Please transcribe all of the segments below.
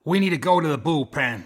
We need to go to the bullpen.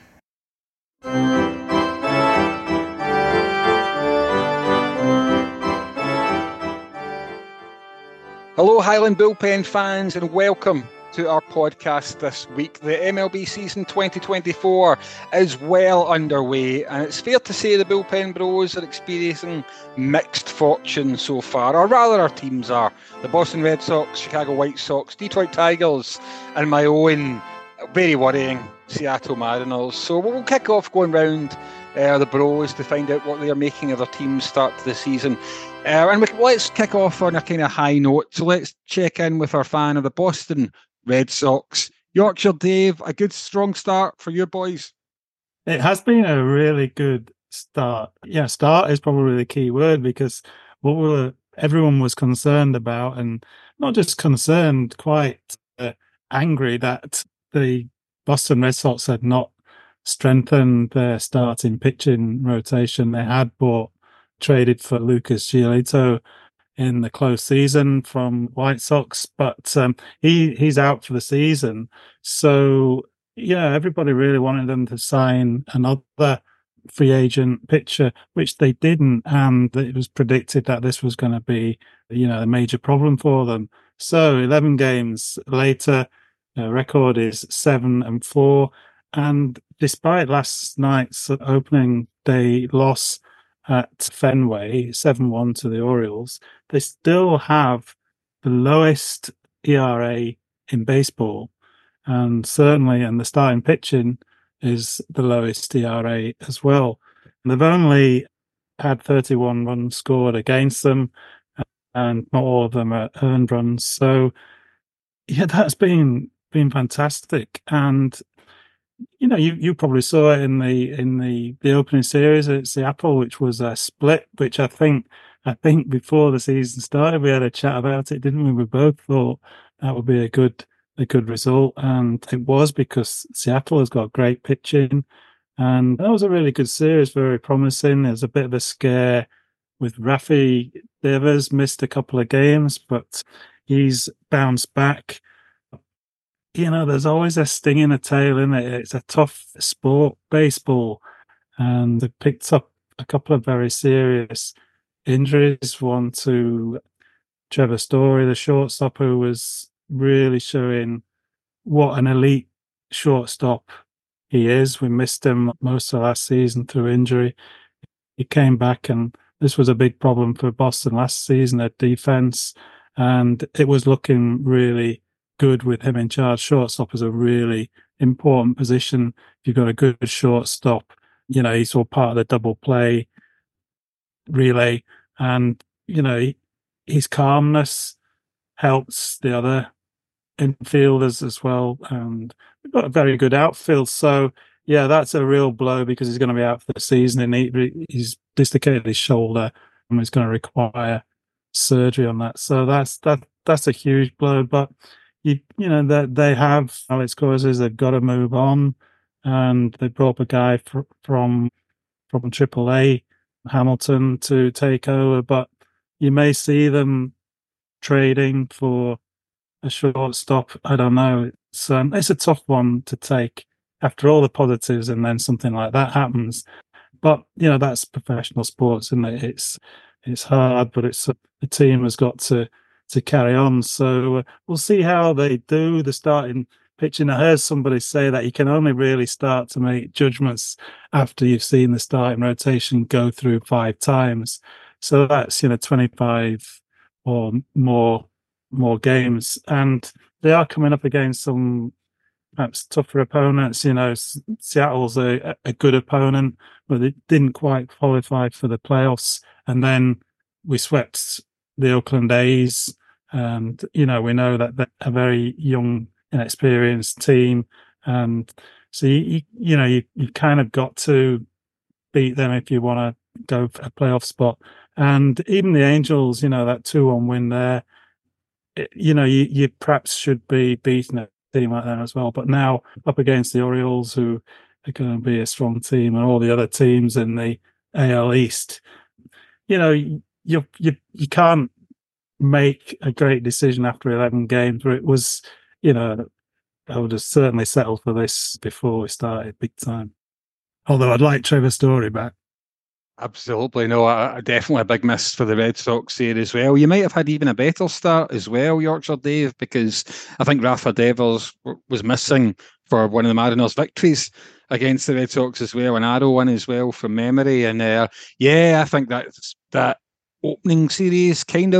Hello, Highland Bullpen fans, and welcome to our podcast this week. The MLB season 2024 is well underway, and it's fair to say the Bullpen Bros are experiencing mixed fortune so far, or rather our teams are. The Boston Red Sox, Chicago White Sox, Detroit Tigers, and my own very worrying Seattle Mariners. So we'll kick off going round the Bros to find out what they're making of their team's start to the season. Let's kick off on a kind of high note. So let's check in with our fan of the Boston Red Sox. Yorkshire Dave, a good strong start for your boys? It has been a really good start. Yeah, start is probably the key word, because everyone was concerned about, and not just concerned, quite angry that the Boston Red Sox had not strengthened their starting pitching rotation. They had traded for Lucas Giolito in the close season from White Sox, but he's out for the season. So, yeah, everybody really wanted them to sign another free agent pitcher, which they didn't, and it was predicted that this was going to be, a major problem for them. So 11 games later, the record is 7-4, and despite last night's opening day loss at Fenway, 7-1 to the Orioles, they still have the lowest ERA in baseball. And certainly, and the starting pitching is the lowest ERA as well. And they've only had 31 runs scored against them, and not all of them are earned runs. So, yeah, that's been fantastic. And you probably saw it in the opening series at Seattle, which was a split, which I think before the season started, we had a chat about it, didn't we? We both thought that would be a good result, and it was, because Seattle has got great pitching, and that was a really good series, very promising. There's a bit of a scare with Rafi Devers, missed a couple of games, but he's bounced back. There's always a sting in the tail, isn't it? It's a tough sport, baseball, and they picked up a couple of very serious injuries. One to Trevor Story, the shortstop, who was really showing what an elite shortstop he is. We missed him most of last season through injury. He came back, and this was a big problem for Boston last season at defense, and it was looking really good with him in charge. Shortstop is a really important position. If you've got a good shortstop, he's all part of the double play relay, and his calmness helps the other infielders as well. And we've got a very good outfield. So yeah, that's a real blow, because he's going to be out for the season, and he's dislocated his shoulder, and he's going to require surgery on that. So that's a huge blow. But that they have Alex Corsas, they've got to move on, and they brought up a guy from AAA, Hamilton, to take over. But you may see them trading for a shortstop. I don't know. It's a tough one to take after all the positives, and then something like that happens. But that's professional sports, isn't it? It's hard, but the team has got to carry on. So we'll see how they do the starting pitching. I heard somebody say that you can only really start to make judgments after you've seen the starting rotation go through 5 times. So that's 25 or more games, and they are coming up against some perhaps tougher opponents. Seattle's a good opponent, but they didn't quite qualify for the playoffs, and then we swept the Oakland A's, and we know that they're a very young, inexperienced team, and so you kind of got to beat them if you want to go for a playoff spot. And even the Angels, that 2-1 win there, you perhaps should be beating a team like that as well. But now up against the Orioles, who are going to be a strong team, and all the other teams in the AL East, you can't make a great decision after 11 games, where it was, I would have certainly settled for this before we started big time. Although I'd like Trevor Story back. Absolutely. No, definitely a big miss for the Red Sox here as well. You might have had even a better start as well, Yorkshire Dave, because I think Rafa Devers was missing for one of the Mariners' victories against the Red Sox as well, an Arrow one as well from memory. And I think that opening series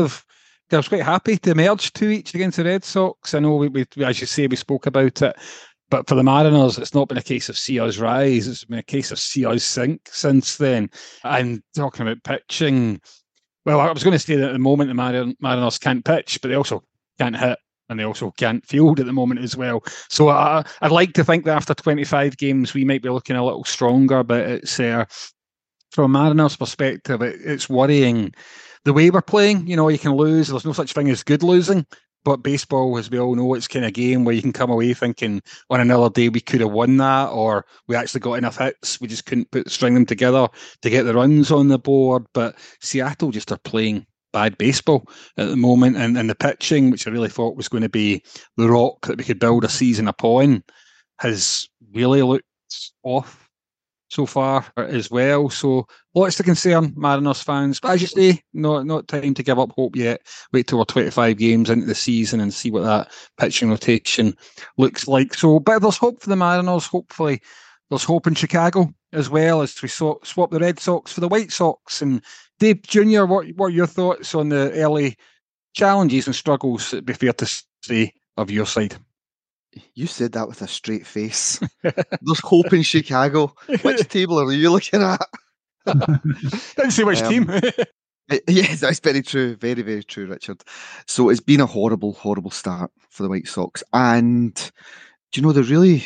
I was quite happy to merge 2-2 against the Red Sox. I know we as you say, we spoke about it. But for the Mariners, it's not been a case of see us rise. It's been a case of see us sink since then. And talking about pitching, well, I was going to say that at the moment the Mariners can't pitch, but they also can't hit and they also can't field at the moment as well. So I'd like to think that after 25 games, we might be looking a little stronger, but it's from a Mariners perspective, it's worrying the way we're playing. You know, you can lose. There's no such thing as good losing. But baseball, as we all know, it's kind of game where you can come away thinking on another day we could have won that, or we actually got enough hits, we just couldn't string them together to get the runs on the board. But Seattle just are playing bad baseball at the moment, and the pitching, which I really thought was going to be the rock that we could build a season upon, has really looked off so far as well. So lots to concern Mariners fans. But as you say, not time to give up hope yet. Wait till we're 25 games into the season and see what that pitching rotation looks like. So, but there's hope for the Mariners. Hopefully there's hope in Chicago as well, as we swap the Red Sox for the White Sox. And Dave Jr., what are your thoughts on the early challenges and struggles, it'd be fair to say, of your side? You said that with a straight face. There's hope in Chicago. Which table are you looking at? Didn't say which team. Yes, that's very true. Very, very true, Richard. So it's been a horrible, horrible start for the White Sox. And do you know the really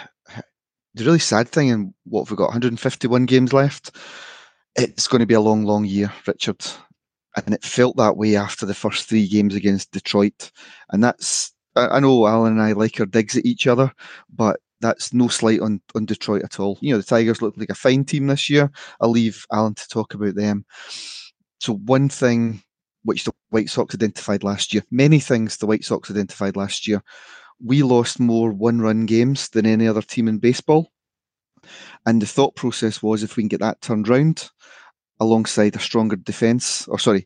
sad thing, and what have we got, 151 games left? It's going to be a long, long year, Richard. And it felt that way after the first 3 games against Detroit. And I know Alan and I like our digs at each other, but that's no slight on Detroit at all. You know, the Tigers look like a fine team this year. I'll leave Alan to talk about them. So one thing which the White Sox identified last year, many things the White Sox identified last year, we lost more one-run games than any other team in baseball. And the thought process was, if we can get that turned round alongside a stronger defence,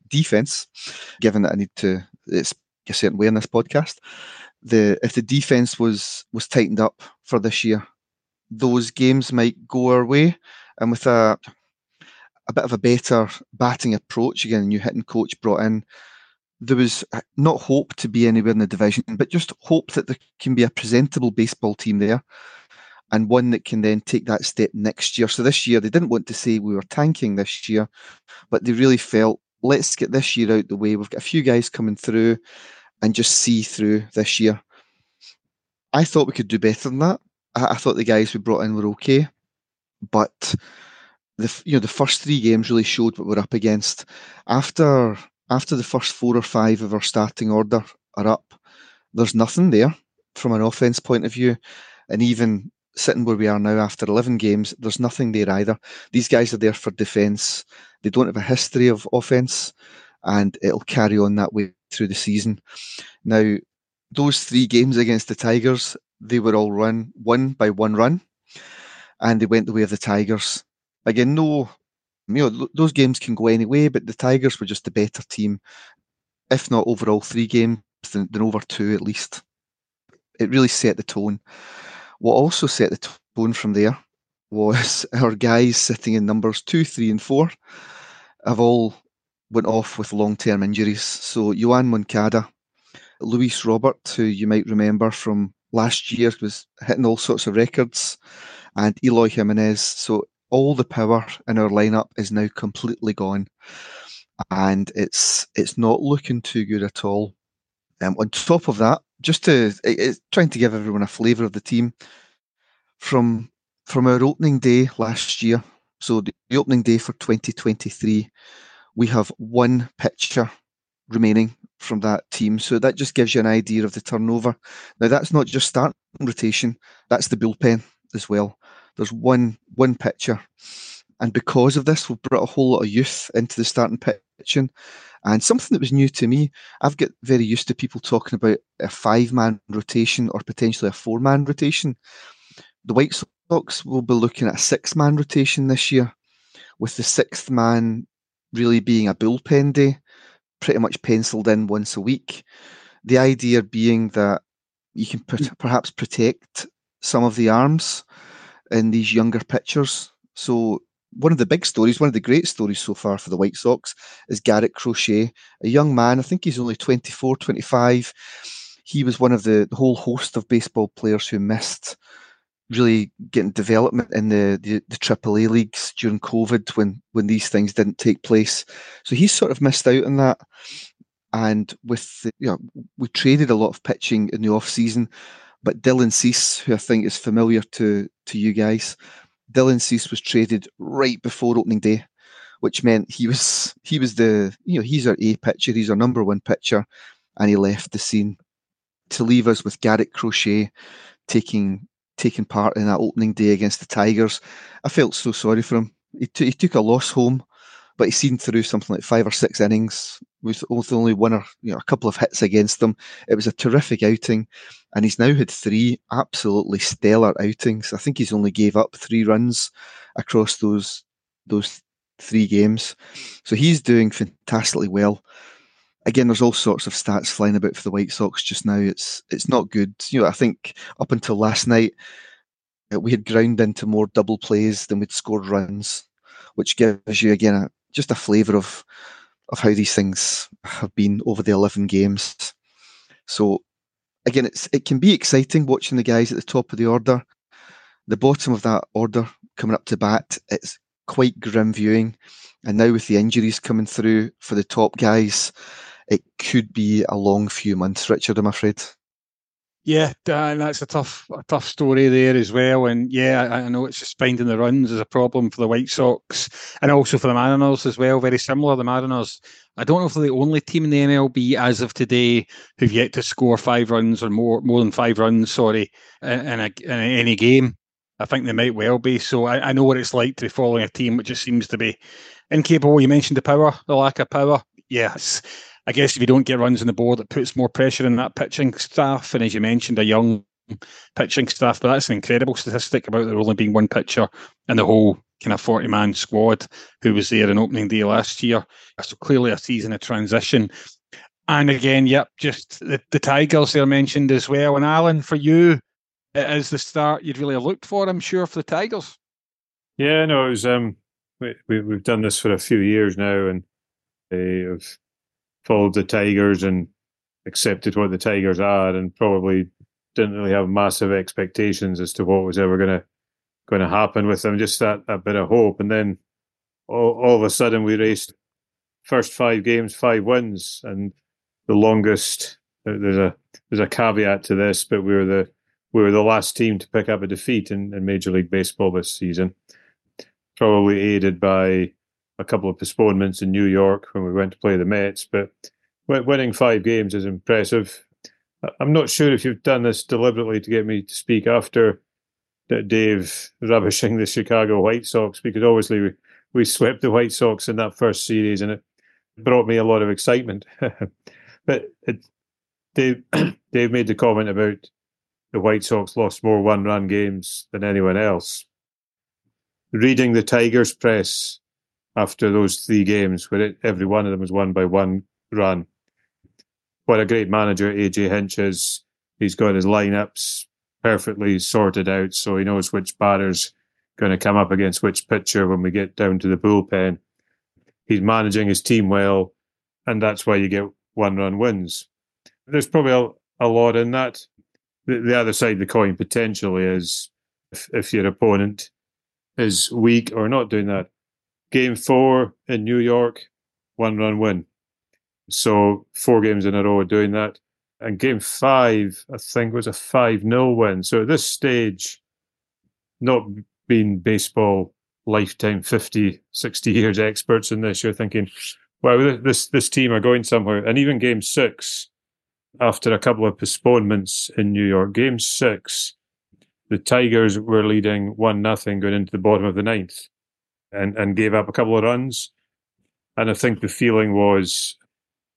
given that it's a certain way in this podcast, if the defence was tightened up for this year, those games might go our way. And with a bit of a better batting approach, again, a new hitting coach brought in, there was not hope to be anywhere in the division, but just hope that there can be a presentable baseball team there, and one that can then take that step next year. So this year, they didn't want to say we were tanking this year, but they really felt, let's get this year out the way. We've got a few guys coming through and just see through this year. I thought we could do better than that. I thought the guys we brought in were okay, but the first 3 games really showed what we're up against. After the first 4 or 5 of our starting order are up, there's nothing there from an offense point of view, and even sitting where we are now after 11 games, there's nothing there either. These guys are there for defence. They don't have a history of offense, and it'll carry on that way through the season. Now, those 3 games against the Tigers, they were all won by 1 run, and they went the way of the Tigers. Again, those games can go any way, but the Tigers were just the better team, if not overall 3 games, than over 2 at least. It really set the tone. What also set the tone from there was our guys sitting in numbers 2, 3, and 4 have all went off with long-term injuries. So Yoan Moncada, Luis Robert, who you might remember from last year, was hitting all sorts of records, and Eloy Jimenez. So all the power in our lineup is now completely gone, and it's not looking too good at all. On top of that, it's trying to give everyone a flavour of the team, from our opening day last year, so the opening day for 2023, we have 1 pitcher remaining from that team. So that just gives you an idea of the turnover. Now, that's not just starting rotation, that's the bullpen as well. There's one pitcher. And because of this, we've brought a whole lot of youth into the starting pitching. And something that was new to me, I've got very used to people talking about a 5-man rotation or potentially a 4-man rotation. The White Sox will be looking at a 6-man rotation this year, with the 6th man really being a bullpen day, pretty much penciled in once a week. The idea being that you can perhaps protect some of the arms in these younger pitchers. So one of the big stories, one of the great stories so far for the White Sox is Garrett Crochet, a young man. I think he's only 24, 25. He was one of the whole host of baseball players who missed really getting development in the AAA leagues during COVID when these things didn't take place. So he's sort of missed out on that. And with we traded a lot of pitching in the off season, but Dylan Cease, who I think is familiar to you guys, Dylan Cease was traded right before opening day, which meant he was the he's our A pitcher, he's our number one pitcher, and he left the scene to leave us with Garrett Crochet taking part in that opening day against the Tigers. I felt so sorry for him. He took a loss home, but he's seen through something like 5 or 6 innings with only one or a couple of hits against them. It was a terrific outing, and he's now had 3 absolutely stellar outings. I think he's only gave up 3 runs across those 3 games. So he's doing fantastically well. Again, there's all sorts of stats flying about for the White Sox just now. It's not good. I think up until last night, we had ground into more double plays than we'd scored runs, which gives you, again, just a flavour of how these things have been over the 11 games. So, again, it can be exciting watching the guys at the top of the order. The bottom of that order coming up to bat, it's quite grim viewing. And now with the injuries coming through for the top guys, it could be a long few months, Richard, I'm afraid. Yeah, and that's a tough story there as well. And yeah, I know it's just finding the runs is a problem for the White Sox and also for the Mariners as well. Very similar. The Mariners, I don't know if they're the only team in the MLB as of today who've yet to score 5 runs or more than 5 runs, in any game. I think they might well be. So I know what it's like to be following a team which just seems to be incapable. You mentioned the lack of power. Yes. I guess if you don't get runs on the board, it puts more pressure on that pitching staff. And as you mentioned, a young pitching staff. But that's an incredible statistic about there only being one pitcher in the whole kind of 40-man squad who was there on opening day last year. So clearly a season of transition. And again, just the Tigers there mentioned as well. And Alan, for you, it is the start you'd really looked for, I'm sure, for the Tigers. Yeah, no, it was. We've done this for a few years now, and I've followed the Tigers and accepted what the Tigers are, and probably didn't really have massive expectations as to what was ever going to happen with them. Just that bit of hope, and then all of a sudden we raced first 5 games, 5 wins, and the longest. There's a caveat to this, but we were the last team to pick up a defeat in Major League Baseball this season, probably aided by a couple of postponements in New York when we went to play the Mets, but winning 5 games is impressive. I'm not sure if you've done this deliberately to get me to speak after Dave rubbishing the Chicago White Sox, because obviously we swept the White Sox in that first series and it brought me a lot of excitement. But Dave made the comment about the White Sox lost more one-run games than anyone else. Reading the Tigers press after those 3 games, where every one of them was won by 1 run. What a great manager AJ Hinch is. He's got his lineups perfectly sorted out, so he knows which batter's going to come up against which pitcher when we get down to the bullpen. He's managing his team well, and that's why you get 1-run wins. There's probably a lot in that. The other side of the coin potentially is if your opponent is weak or not doing that. Game 4 in New York, 1-run win. So 4 games in a row of doing that. And Game 5, I think, was a 5-0 win. So at this stage, not being baseball lifetime 50, 60 years experts in this, you're thinking, wow, this team are going somewhere. And even Game 6, after a couple of postponements in New York, Game 6, the Tigers were leading 1-0 going into the bottom of the 9th. And gave up a couple of runs. And I think the feeling was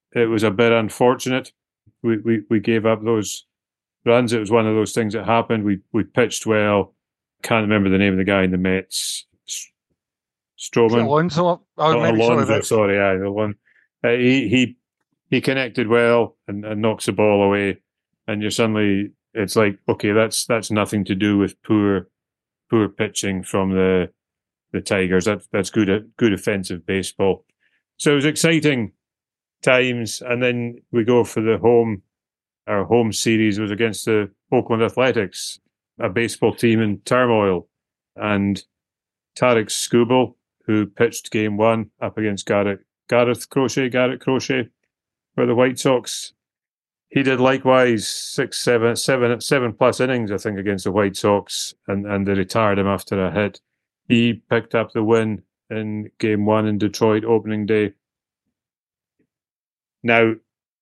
it was a bit unfortunate. We gave up those runs. It was one of those things that happened. We pitched well. Can't remember the name of the guy in the Mets. Stroman. Alonso. Alonso, sorry, the one. He connected well and knocks the ball away, and you're suddenly, it's like, okay, that's nothing to do with poor pitching from the Tigers. That's good offensive baseball. So it was exciting times, and then we go for our home series was against the Oakland Athletics, a baseball team in turmoil, and Tarik Skubal, who pitched game one up against Garrett Crochet for the White Sox. He did likewise 7 plus innings, I think, against the White Sox, and they retired him after a hit. He picked up the win in game one in Detroit opening day. Now,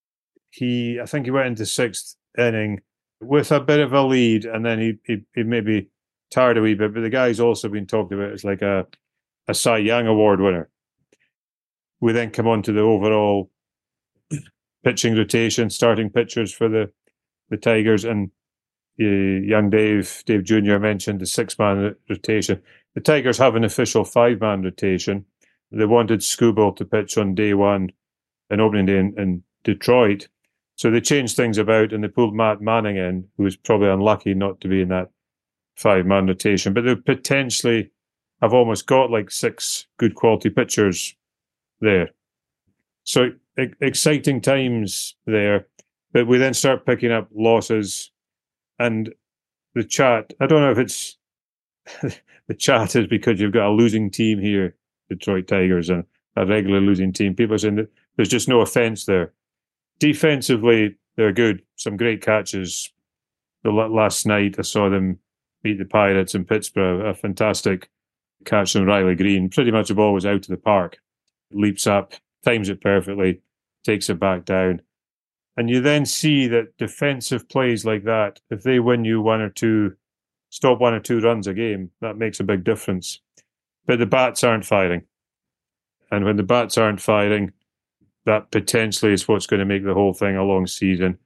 I think he went into sixth inning with a bit of a lead, and then he maybe tired a wee bit, but the guy's also been talked about as like a Cy Young Award winner. We then come on to the overall pitching rotation, starting pitchers for the Tigers, and young Dave Jr. mentioned the 6-man rotation. The Tigers have an official 5-man rotation. They wanted Skubal to pitch on day one, an opening day in Detroit. So they changed things about and they pulled Matt Manning in, who was probably unlucky not to be in that 5-man rotation. But they potentially have almost got like 6 good quality pitchers there. So exciting times there. But we then start picking up losses, and the chat, I don't know if it's the chat is because you've got a losing team here, Detroit Tigers, and a regular losing team. People are saying that there's just no offense there. Defensively, they're good. Some great catches. Last night, I saw them beat the Pirates in Pittsburgh. A fantastic catch from Riley Green. Pretty much the ball was out of the park. Leaps up, times it perfectly, takes it back down. And you then see that defensive plays like that, if they win you stop 1 or 2 runs a game, that makes a big difference. But the bats aren't firing. And when the bats aren't firing, that potentially is what's going to make the whole thing a long season.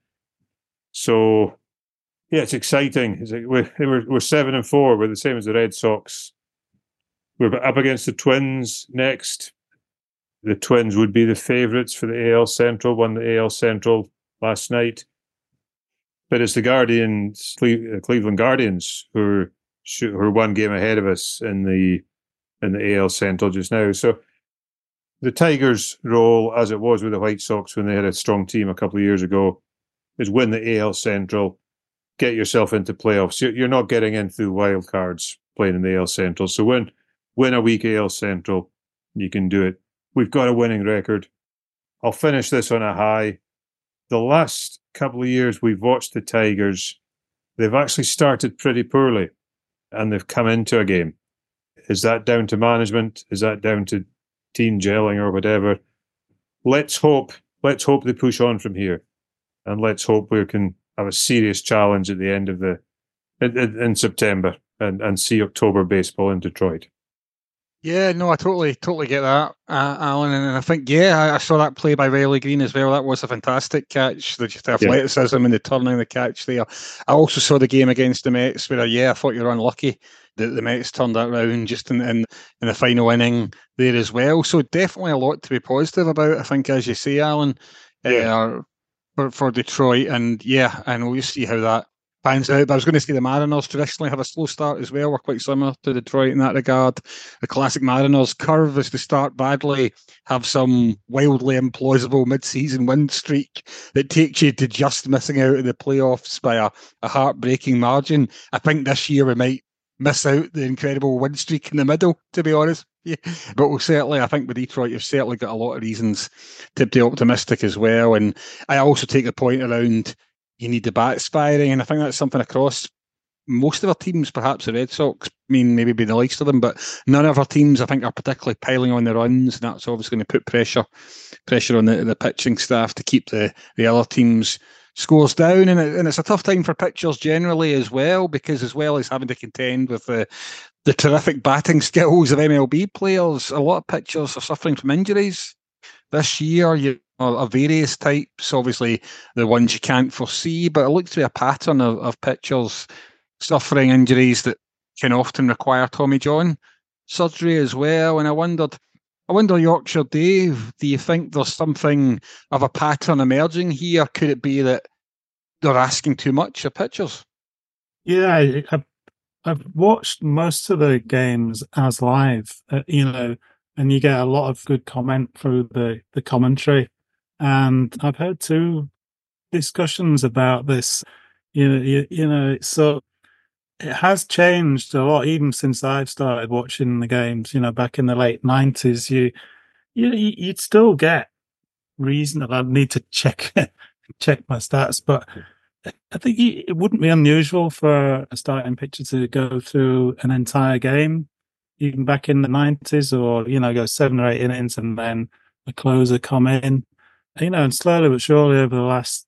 So, yeah, it's exciting. It's like we're 7-4. We're the same as the Red Sox. We're up against the Twins next. The Twins would be the favourites for the AL Central. Won the AL Central last night. But it's the Guardians, Cleveland Guardians, who are 1 game ahead of us in the AL Central just now. So the Tigers' role, as it was with the White Sox when they had a strong team a couple of years ago, is win the AL Central, get yourself into playoffs. You're not getting in through wild cards playing in the AL Central. So win a week AL Central, you can do it. We've got a winning record. I'll finish this on a high. The last couple of years we've watched the Tigers, they've actually started pretty poorly and they've come into a game. Is that down to management? Is that down to team gelling or whatever? Let's hope they push on from here, and let's hope we can have a serious challenge at the end of in September and see October baseball in Detroit. Yeah, no, I totally get that, Alan. And I think, I saw that play by Riley Green as well. That was a fantastic catch. The athleticism and the turning the catch there. I also saw the game against the Mets where, I thought you were unlucky that the Mets turned that round just in the final inning there as well. So definitely a lot to be positive about, I think, as you say, Alan, for Detroit. And we'll see how that pans out. But I was going to say the Mariners traditionally have a slow start as well. We're quite similar to Detroit in that regard. The classic Mariners curve is to start badly, have some wildly implausible mid-season win streak that takes you to just missing out in the playoffs by a heartbreaking margin. I think this year we might miss out the incredible win streak in the middle, to be honest. Yeah. But I think with Detroit, you've certainly got a lot of reasons to be optimistic as well. And I also take the point around you need the bats firing, and I think that's something across most of our teams, perhaps the Red Sox, maybe be the least of them, but none of our teams, I think, are particularly piling on the runs, and that's obviously going to put pressure on the pitching staff to keep the other teams' scores down. And it's a tough time for pitchers generally as well, because as well as having to contend with the terrific batting skills of MLB players, a lot of pitchers are suffering from injuries this year. of various types. Obviously, the ones you can't foresee, but I looked through a pattern of pitchers suffering injuries that can often require Tommy John surgery as well. And I wonder, Yorkshire Dave, do you think there's something of a pattern emerging here? Could it be that they're asking too much of pitchers? Yeah, I've watched most of the games as live, and you get a lot of good comment through the commentary. And I've heard two discussions about this. So it has changed a lot, even since I've started watching the games. Back in the late 90s, you'd still get reasonable. I need to check my stats, but I think it wouldn't be unusual for a starting pitcher to go through an entire game, even back in the 90s, or go 7 or 8 innings and then a closer come in. And slowly but surely over the last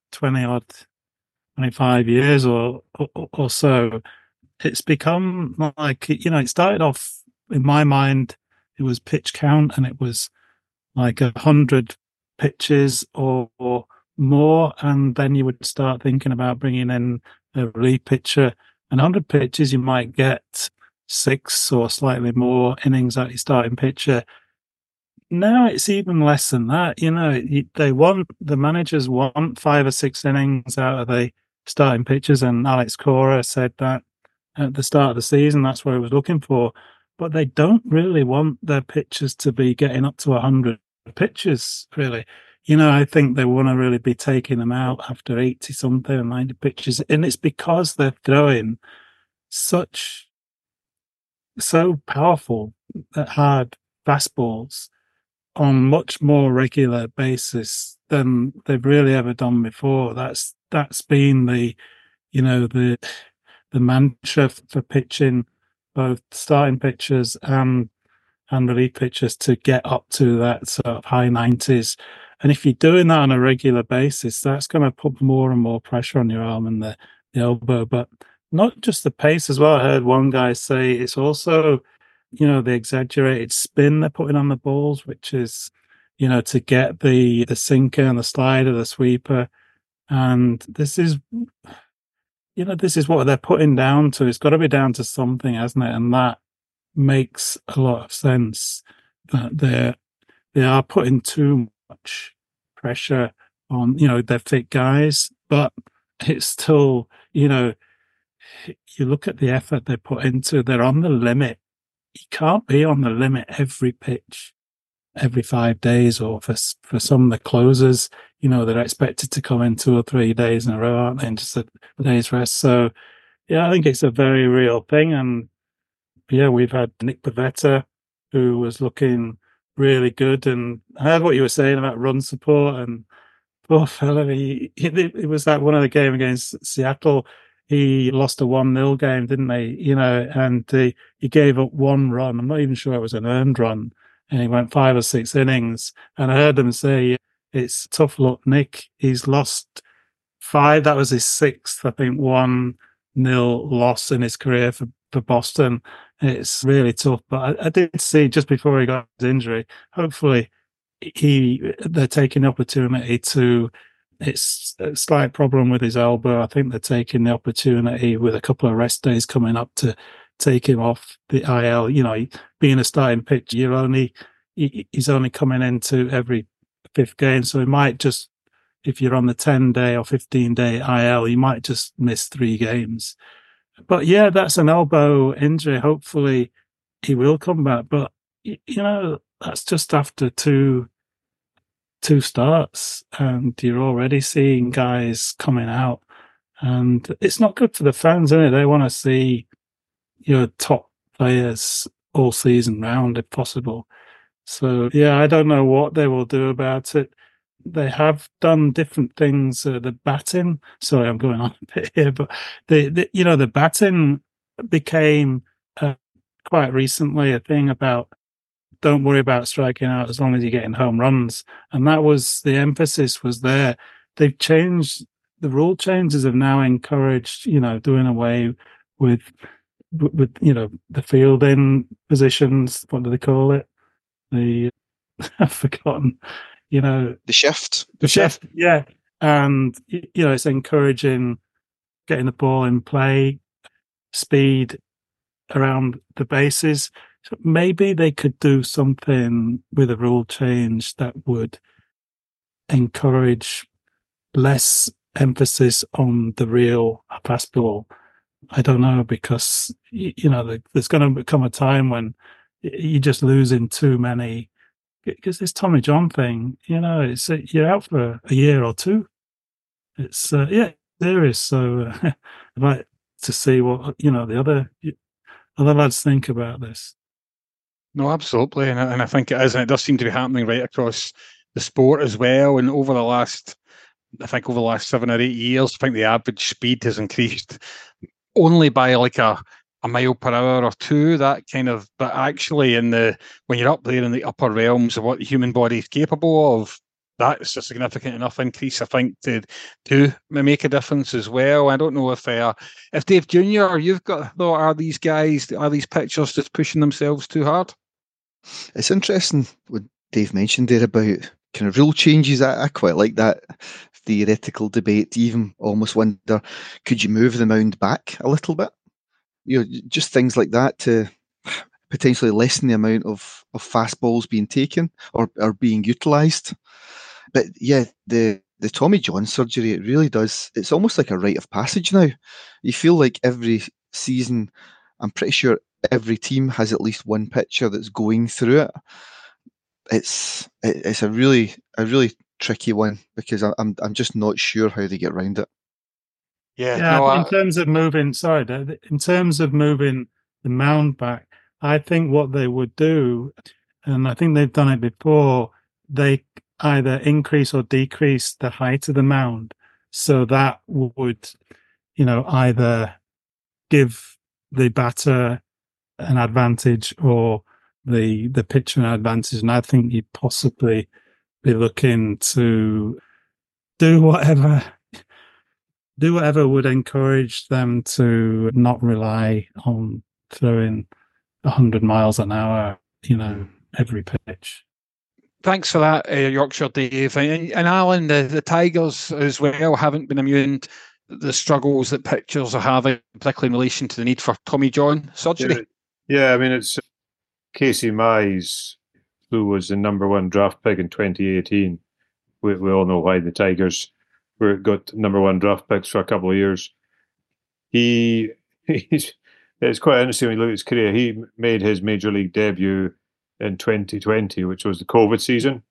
25 years or so, it's become like, it started off, in my mind, it was pitch count, and it was like 100 pitches or more, and then you would start thinking about bringing in a relief pitcher. And 100 pitches, you might get 6 or slightly more innings at your starting pitcher. Now it's even less than that. The managers want 5 or 6 innings out of the starting pitchers, and Alex Cora said that at the start of the season, that's what he was looking for. But they don't really want their pitchers to be getting up to 100 pitches, really. I think they want to really be taking them out after 80 something and 90 pitches. And it's because they're throwing so powerful, hard fastballs on much more regular basis than they've really ever done before. That's been the mantra for pitching, both starting pitchers and relief pitchers, to get up to that sort of high 90s. And if you're doing that on a regular basis, that's going to put more and more pressure on your arm and the elbow. But not just the pace as well. I heard one guy say it's also, the exaggerated spin they're putting on the balls, which is, to get the sinker and the slider, the sweeper. And this is what they're putting down to. It's got to be down to something, hasn't it? And that makes a lot of sense, that they are putting too much pressure on, their fit guys, but it's still, you look at the effort they put into, they're on the limit. You can't be on the limit every pitch, every 5 days, or for some of the closers, they're expected to come in 2 or 3 days in a row, aren't they, and just a day's rest. So, yeah, I think it's a very real thing. And yeah, we've had Nick Pivetta, who was looking really good, and I heard what you were saying about run support, and poor fella, it was that one of the game against Seattle. He lost a 1-0 game, didn't he? And he gave up 1 run. I'm not even sure it was an earned run, and he went 5 or 6 innings. And I heard them say, it's tough luck, Nick. He's lost 5. That was his 6th, I think, 1-0 loss in his career for Boston. It's really tough. But I did see, just before he got his injury, hopefully they're taking the opportunity to, it's a slight problem with his elbow. I think they're taking the opportunity, with a couple of rest days coming up, to take him off the IL. Being a starting pitcher, he's only coming into every 5th game. So he might just, if you're on the 10-day or 15-day IL, you might just miss 3 games. But yeah, that's an elbow injury. Hopefully he will come back. But, that's just after two starts, and you're already seeing guys coming out. And it's not good for the fans, is it? They want to see your top players all season round, if possible. So, yeah, I don't know what they will do about it. They have done different things. The batting, sorry, I'm going on a bit here, but the batting became quite recently a thing about, don't worry about striking out as long as you're getting home runs. And that was, the emphasis was there. They've changed, the rule changes have now encouraged, doing away with the fielding positions. What do they call it? I've forgotten. The shift. Yeah. And, it's encouraging getting the ball in play, speed around the bases. So maybe they could do something with a rule change that would encourage less emphasis on the real fastball. I don't know, because, there's going to become a time when you're just losing too many. Because this Tommy John thing, it's you're out for a year or two. It's serious. So I'd like to see what the other lads think about this. No, absolutely, and I think it is, and it does seem to be happening right across the sport as well. And over the last 7 or 8 years, I think the average speed has increased only by like a mile per hour or two. That kind of, but actually, when you're up there in the upper realms of what the human body is capable of, that's a significant enough increase, I think, to make a difference as well. I don't know if Dave Jr., you've got a thought, are these pitchers just pushing themselves too hard? It's interesting what Dave mentioned there about kind of rule changes. I quite like that theoretical debate. Even almost wonder, could you move the mound back a little bit? Just things like that to potentially lessen the amount of fastballs being taken or being utilised. But yeah, the Tommy John surgery, it really does. It's almost like a rite of passage now. You feel like every season, I'm pretty sure every team has at least one pitcher that's going through it. It's a really tricky one, because I'm just not sure how they get around it. In terms of moving the mound back, I think what they would do, and I think they've done it before, they either increase or decrease the height of the mound, so that would, either give the batter an advantage or the pitcher an advantage. And I think you'd possibly be looking to do whatever would encourage them to not rely on throwing 100 miles an hour, every pitch. Thanks for that, Yorkshire Dave. And Alan, the Tigers as well haven't been immune to the struggles that pitchers are having, particularly in relation to the need for Tommy John surgery. Yeah, I mean, it's Casey Mize, who was the number 1 draft pick in 2018. We all know why the Tigers got number 1 draft picks for a couple of years. It's quite interesting when you look at his career. He made his major league debut in 2020, which was the COVID season.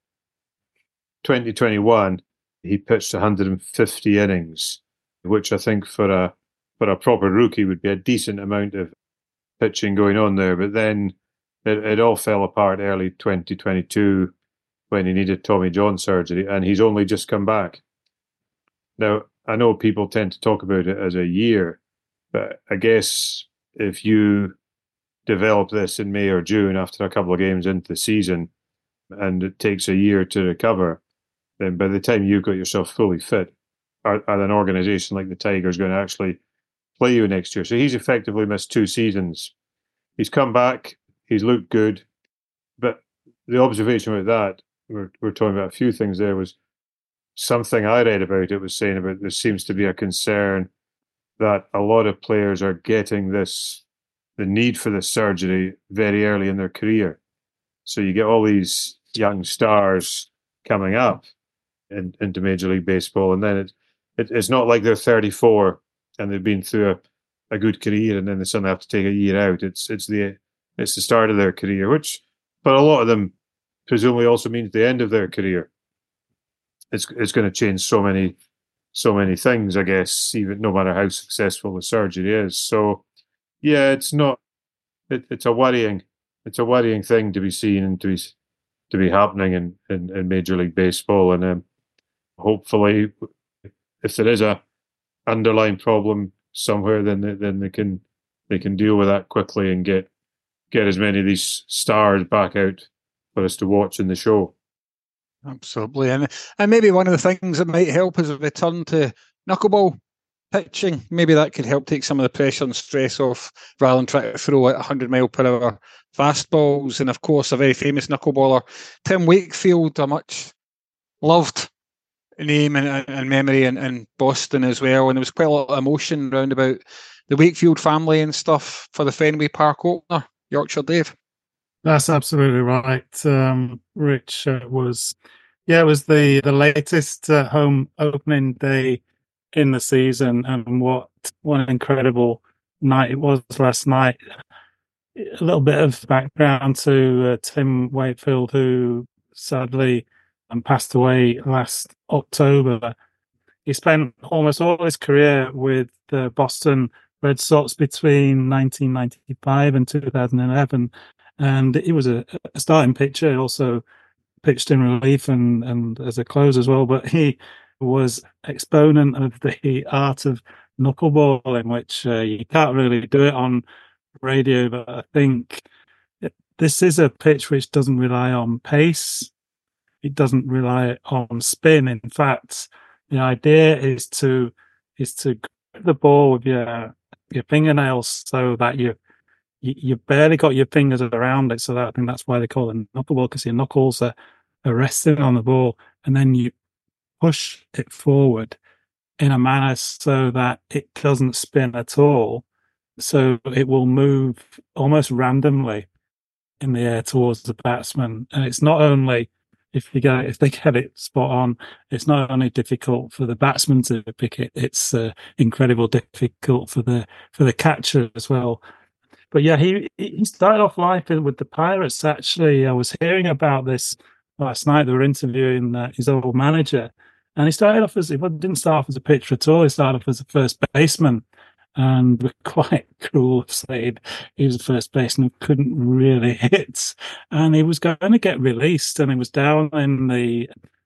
2021, he pitched 150 innings, which I think for a proper rookie would be a decent amount of pitching going on there. But then it all fell apart early 2022 when he needed Tommy John surgery, and he's only just come back. Now, I know people tend to talk about it as a year, but I guess if you develop this in May or June after a couple of games into the season, and it takes a year to recover, then by the time you've got yourself fully fit, are an organisation like the Tigers going to actually play you next year? So he's effectively missed 2 seasons. He's come back, he's looked good, but the observation about that, we're talking about a few things there, was something I read about it was saying about there seems to be a concern that a lot of players are getting the need for this surgery very early in their career. So you get all these young stars coming up into Major League Baseball, and then it's not like they're 34 and they've been through a good career and then they suddenly have to take a year out. It's the start of their career, which for a lot of them presumably also means the end of their career. It's going to change so many things, I guess, even no matter how successful the surgery is. So yeah, it's a worrying thing to be seen and to be happening in Major League Baseball. And hopefully, if there is a underlying problem somewhere, then they can deal with that quickly and get as many of these stars back out for us to watch in the show. Absolutely, and maybe one of the things that might help is a return to knuckleball pitching. Maybe that could help take some of the pressure and stress off, rather than trying to throw at 100 mile per hour fastballs. And of course, a very famous knuckleballer, Tim Wakefield, a much loved name and memory in Boston as well. And there was quite a lot of emotion around about the Wakefield family and stuff for the Fenway Park opener. Yorkshire Dave. That's absolutely right. Rich, it was the latest home opening day in the season, and what an incredible night it was last night. A little bit of background to Tim Wakefield, who sadly passed away last October. He spent almost all his career with the Boston Red Sox between 1995 and 2011, and he was a starting pitcher. He also pitched in relief and as a closer as well. But he was exponent of the art of knuckleballing, which you can't really do it on radio. But I think this is a pitch which doesn't rely on pace. It doesn't rely on spin. In fact, the idea is to grip the ball with your fingernails so that you barely got your fingers around it. So that, I think that's why they call it knuckleball, because your knuckles are resting on the ball, and then you push it forward in a manner so that it doesn't spin at all. So it will move almost randomly in the air towards the batsman. And it's not only if they get it spot on, it's not only difficult for the batsman to pick it, it's incredibly difficult for the catcher as well. But yeah, he started off life with the Pirates. Actually, I was hearing about this last night. They were interviewing his old manager, and he didn't start off as a pitcher at all. He started off as a first baseman, and we're quite cruel of saying he was a first baseman who couldn't really hit, and he was going to get released, and he was down in the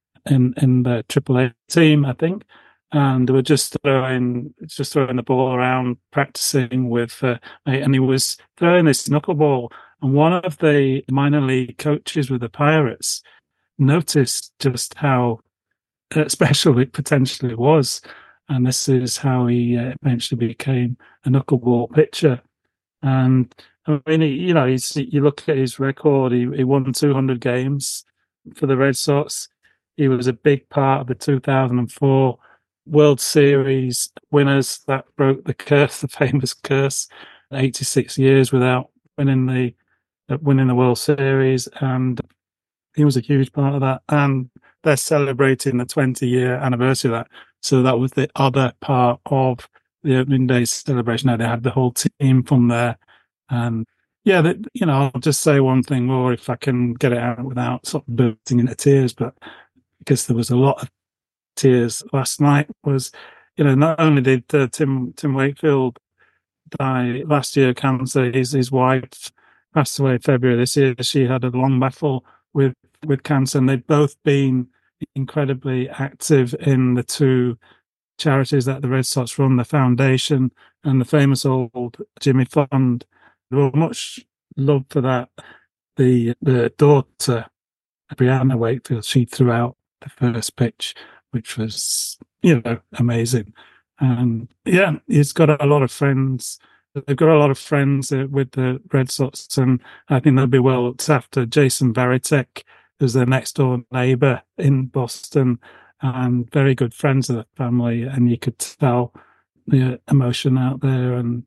AAA team, I think, and they were just throwing the ball around, practicing with, and he was throwing this knuckleball, and one of the minor league coaches with the Pirates noticed just how special it potentially was. And this is how he eventually became a knuckleball pitcher. And I mean, you look at his record, he won 200 games for the Red Sox. He was a big part of the 2004 World Series winners that broke the curse, the famous curse, 86 years without winning the World Series. And he was a huge part of that. And they're celebrating the 20-year anniversary of that. So that was the other part of the opening day celebration. Now they had the whole team from there. And yeah, I'll just say one thing more if I can get it out without sort of bursting into tears, but because there was a lot of tears last night, was, not only did Tim Wakefield die last year of cancer, his wife passed away in February this year. She had a long battle with cancer, and they've both been incredibly active in the two charities that the Red Sox run, the foundation and the famous old Jimmy Fund. They were much loved for that. The daughter, Brianna Wakefield, she threw out the first pitch, which was, amazing. And yeah, he's got a lot of friends. They've got a lot of friends with the Red Sox, and I think they'll be well looked after. Jason Varitek, who's their next door neighbour in Boston, and very good friends of the family, and you could tell the emotion out there. And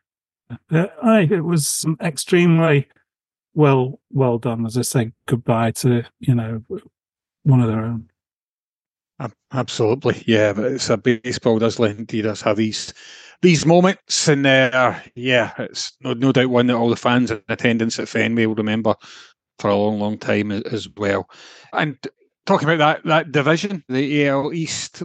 it was extremely well done, as I say goodbye to one of their own. Absolutely, yeah. But it's a baseball does indeed does have these moments, and it's no doubt one that all the fans in attendance at Fenway will remember for a long time as well. And talking about that division, the AL East,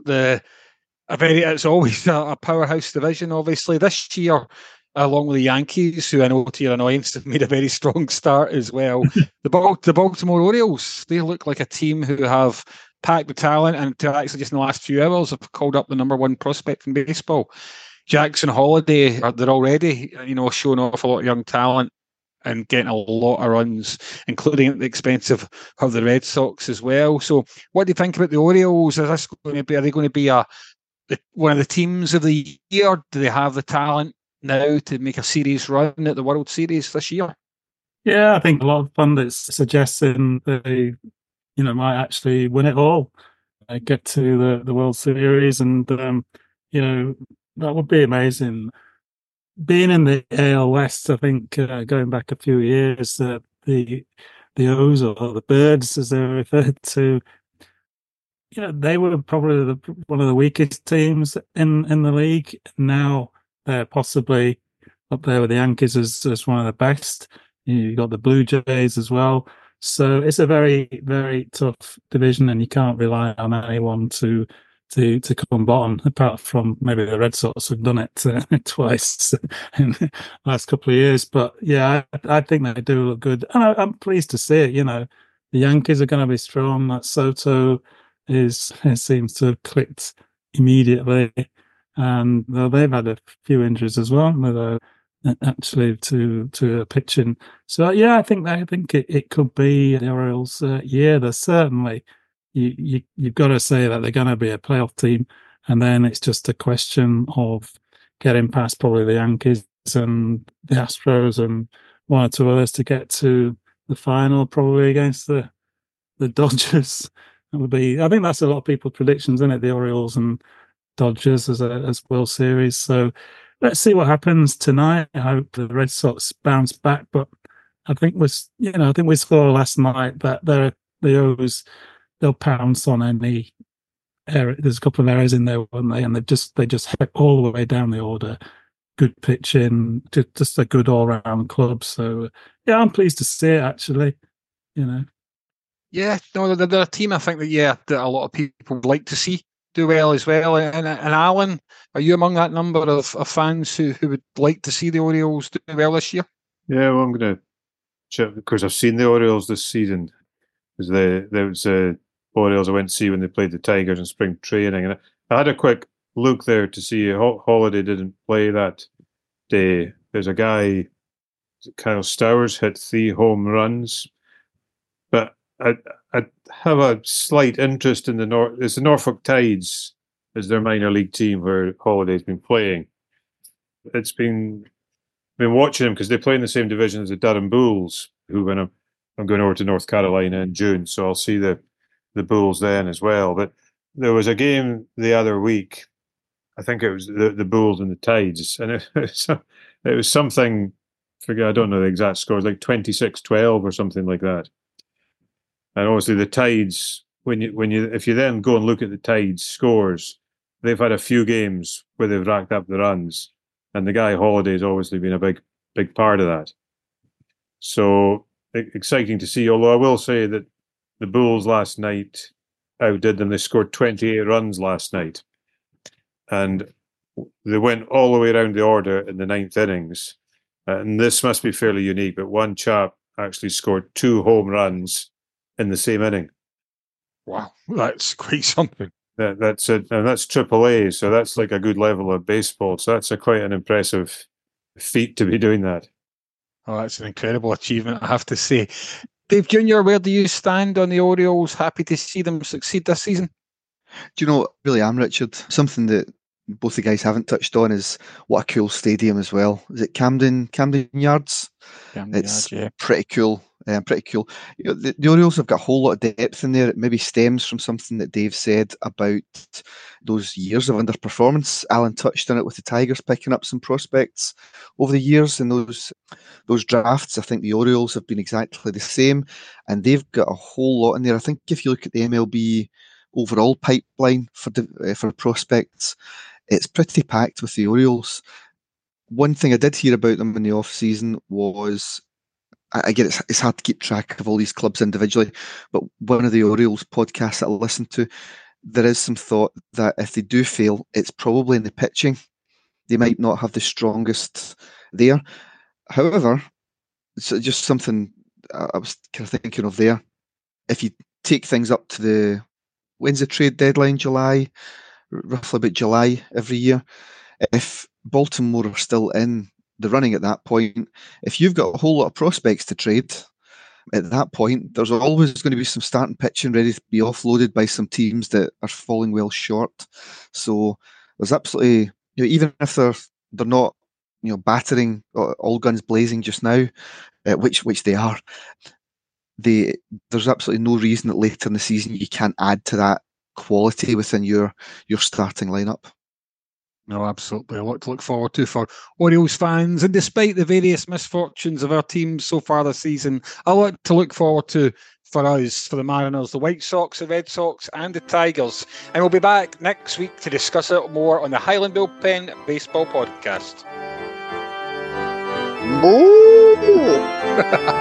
it's always a powerhouse division. Obviously, this year, along with the Yankees, who I know to your annoyance have made a very strong start as well. the Baltimore Orioles, they look like a team who have packed with talent, and to actually just in the last few hours have called up the number one prospect in baseball, Jackson Holliday. They're already showing off a lot of young talent and getting a lot of runs, including at the expense of the Red Sox as well. So what do you think about the Orioles? Are they going to be one of the teams of the year? Do they have the talent now to make a serious run at the World Series this year? Yeah, I think a lot of pundits suggesting they might actually win it all. get to the World Series, and that would be amazing. Being in the AL West, I think going back a few years, the O's, or the Birds, as they're referred to, they were probably one of the weakest teams in the league. Now they're possibly up there with the Yankees as one of the best. You've got the Blue Jays as well. So it's a very, very tough division, and you can't rely on anyone to come bottom, apart from maybe the Red Sox have done it twice in the last couple of years. But yeah, I think they do look good, and I'm pleased to see it. The Yankees are going to be strong. That Soto it seems to have clicked immediately, and they've had a few injuries as well, actually to pitching. So yeah, I think it could be the Orioles' year. There's certainly you've got to say that they're going to be a playoff team, and then it's just a question of getting past probably the Yankees and the Astros and one or two others to get to the final, probably against the Dodgers. That would be. I think that's a lot of people's predictions, isn't it? The Orioles and Dodgers as World Series. So let's see what happens tonight. I hope the Red Sox bounce back, but I think we saw last night that the O's, they'll pounce on any error. There's a couple of errors in there, weren't they? And they just hit all the way down the order. Good pitching, just a good all round club. So yeah, I'm pleased to see it actually. Yeah, no, they're a team I think that a lot of people would like to see do well as well. And Alan, are you among that number of fans who would like to see the Orioles do well this year? Yeah, well, I'm going to check because I've seen the Orioles this season. Because there was Orioles I went to see when they played the Tigers in spring training, and I had a quick look there to see Holiday didn't play that day. There's a guy, Kyle Stowers, hit 3 home runs, but I have a slight interest in it's the Norfolk Tides as their minor league team where Holiday's been playing. It's been watching them because they play in the same division as the Durham Bulls, who when I'm going over to North Carolina in June, so I'll see the Bulls then as well. But there was a game the other week, I think it was the Bulls and the Tides, and it was something, I don't know the exact score, like 26-12 or something like that. And obviously the Tides, if you then go and look at the Tides scores, they've had a few games where they've racked up the runs, and the guy Holiday's obviously been a big part of that. So exciting to see, although I will say that the Bulls last night outdid them. They scored 28 runs last night, and they went all the way around the order in the 9th innings. And this must be fairly unique, but one chap actually scored 2 home runs in the same inning. Wow, that's quite something. That's it, and that's AAA, so that's like a good level of baseball. So that's quite an impressive feat to be doing that. Oh, that's an incredible achievement, I have to say. Dave Jr., where do you stand on the Orioles? Happy to see them succeed this season? Do you know, really am, Richard. Something that both the guys haven't touched on is what a cool stadium as well. Is it Camden Yards? It's pretty cool. Pretty cool. The Orioles have got a whole lot of depth in there. It maybe stems from something that Dave said about those years of underperformance. Alan touched on it with the Tigers picking up some prospects over the years in those drafts. I think the Orioles have been exactly the same, and they've got a whole lot in there. I think if you look at the MLB overall pipeline for prospects, it's pretty packed with the Orioles. One thing I did hear about them in the off season was, I get it's hard to keep track of all these clubs individually, but one of the Orioles podcasts that I listened to, there is some thought that if they do fail, it's probably in the pitching. They might not have the strongest there. However, it's just something I was kind of thinking of there. If you take things up to when's the trade deadline? July, roughly about July every year. If Baltimore are still in the running at that point, if you've got a whole lot of prospects to trade at that point, there's always going to be some starting pitching ready to be offloaded by some teams that are falling well short. So there's absolutely, even if they're not, battering all guns blazing just now, which they are, there's absolutely no reason that later in the season you can't add to that quality within your starting lineup. No, absolutely. A lot to look forward to for Orioles fans. And despite the various misfortunes of our teams so far this season, a lot to look forward to for us, for the Mariners, the White Sox, the Red Sox, and the Tigers. And we'll be back next week to discuss it more on the Highland Bullpen Baseball Podcast. Boo!